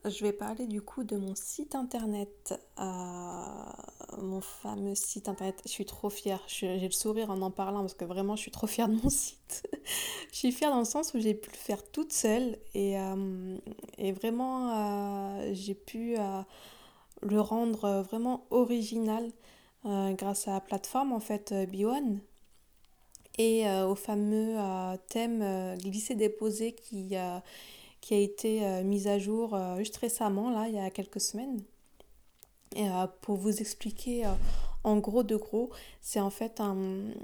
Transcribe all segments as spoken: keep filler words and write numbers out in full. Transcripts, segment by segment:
je vais parler du coup de mon site internet, euh, mon fameux site internet. Je suis trop fière, je- j'ai le sourire en en parlant parce que vraiment je suis trop fière de mon site. Je suis fière dans le sens où j'ai pu le faire toute seule et, euh, et vraiment euh, j'ai pu euh, le rendre euh, vraiment original euh, grâce à la plateforme en fait euh, B un et euh, au fameux euh, thème euh, glisser-déposer qui, euh, qui a été euh, mise à jour euh, juste récemment, là, il y a quelques semaines. Et euh, pour vous expliquer euh, en gros de gros, c'est en fait un,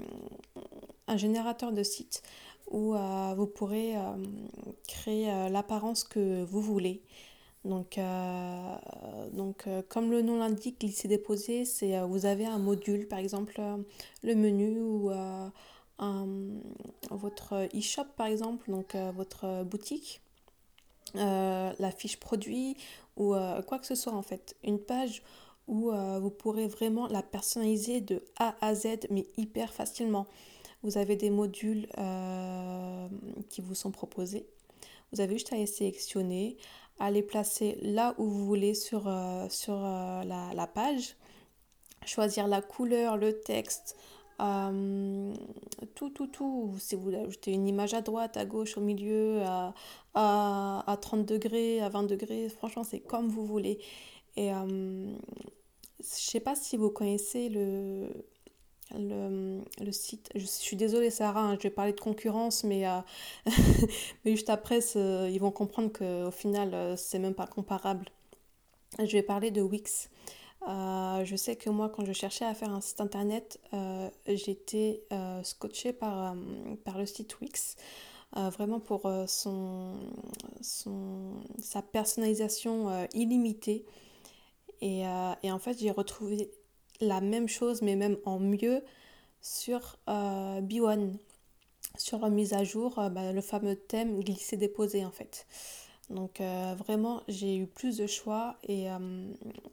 un générateur de site où euh, vous pourrez euh, créer euh, l'apparence que vous voulez. Donc, euh, donc euh, comme le nom l'indique, glisser-déposer, c'est euh, vous avez un module, par exemple euh, le menu ou euh, un- votre e-shop par exemple, donc euh, votre boutique euh, la fiche produit ou euh, quoi que ce soit en fait. Une page où euh, vous pourrez vraiment la personnaliser de A à Z mais hyper facilement. Vous avez des modules euh, qui vous sont proposés. Vous avez juste à les sélectionner, à les placer là où vous voulez sur, euh, sur euh, la, la page, choisir la couleur, le texte, euh, tout, tout, tout. Si vous voulez ajouter une image à droite, à gauche, au milieu, à, à, à trente degrés, à vingt degrés, franchement, c'est comme vous voulez. Et euh, je sais pas si vous connaissez le, le, le site. Je, je suis désolée, Sarah, hein, je vais parler de concurrence, mais, euh, mais juste après, ils vont comprendre qu'au final, euh, c'est même pas comparable. Je vais parler de Wix. Euh, je sais que moi, quand je cherchais à faire un site internet, euh, j'étais euh, scotchée par, euh, par le site Wix, euh, vraiment pour euh, son, son, sa personnalisation euh, illimitée. Et, euh, et en fait, j'ai retrouvé la même chose, mais même en mieux, sur euh, B un, sur la mise à jour, euh, bah, le fameux thème glisser-déposer en fait. Donc euh, vraiment, j'ai eu plus de choix et, euh,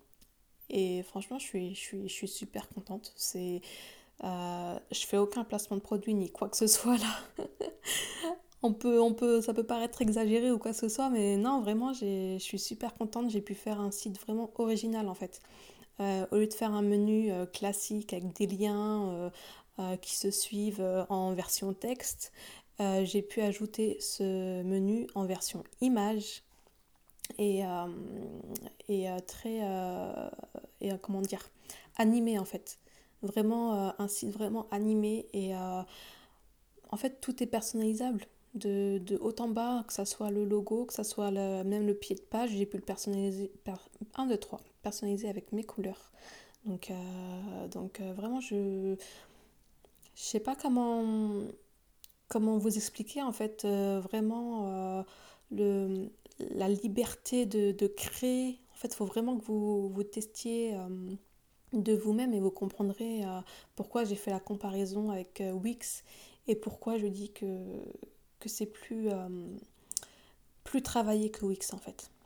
et franchement, je suis, je suis, je suis super contente. C'est, euh, je fais aucun placement de produit ni quoi que ce soit là. On peut, on peut, ça peut paraître exagéré ou quoi que ce soit, mais non, vraiment, j'ai, je suis super contente. J'ai pu faire un site vraiment original en fait. Euh, au lieu de faire un menu euh, classique avec des liens euh, euh, qui se suivent euh, en version texte, euh, j'ai pu ajouter ce menu en version image et, euh, et euh, très euh, et euh, comment dire animé en fait, vraiment euh, un site vraiment animé et euh, en fait tout est personnalisable de, de haut en bas, que ça soit le logo, que ça soit le, même le pied de page, j'ai pu le personnaliser per, un, deux, trois personnaliser avec mes couleurs. Donc, euh, donc euh, vraiment je je sais pas comment comment vous expliquer en fait euh, vraiment euh, le, la liberté de, de créer. En fait, il faut vraiment que vous, vous testiez euh, de vous-même et vous comprendrez euh, pourquoi j'ai fait la comparaison avec euh, Wix et pourquoi je dis que, que c'est plus, euh, plus travaillé que Wix en fait.